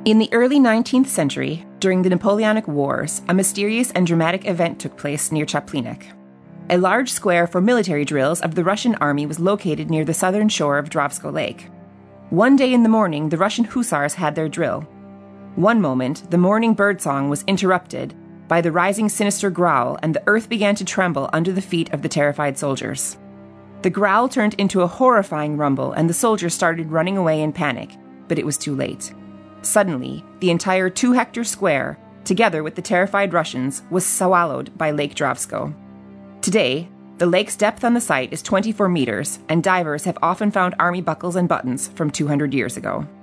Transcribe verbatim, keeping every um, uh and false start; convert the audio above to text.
In the early nineteenth century, during the Napoleonic Wars, a mysterious and dramatic event took place near Chaplinek. A large square for military drills of the Russian army was located near the southern shore of Dravsko Lake. One day in the morning, the Russian hussars had their drill. One moment, the morning birdsong was interrupted by the rising sinister growl, and the earth began to tremble under the feet of the terrified soldiers. The growl turned into a horrifying rumble, and the soldiers started running away in panic, but it was too late. Suddenly, the entire two-hectare square, together with the terrified Russians, was swallowed by Lake Dravsko. Today, the lake's depth on the site is twenty-four meters, and divers have often found army buckles and buttons from two hundred years ago.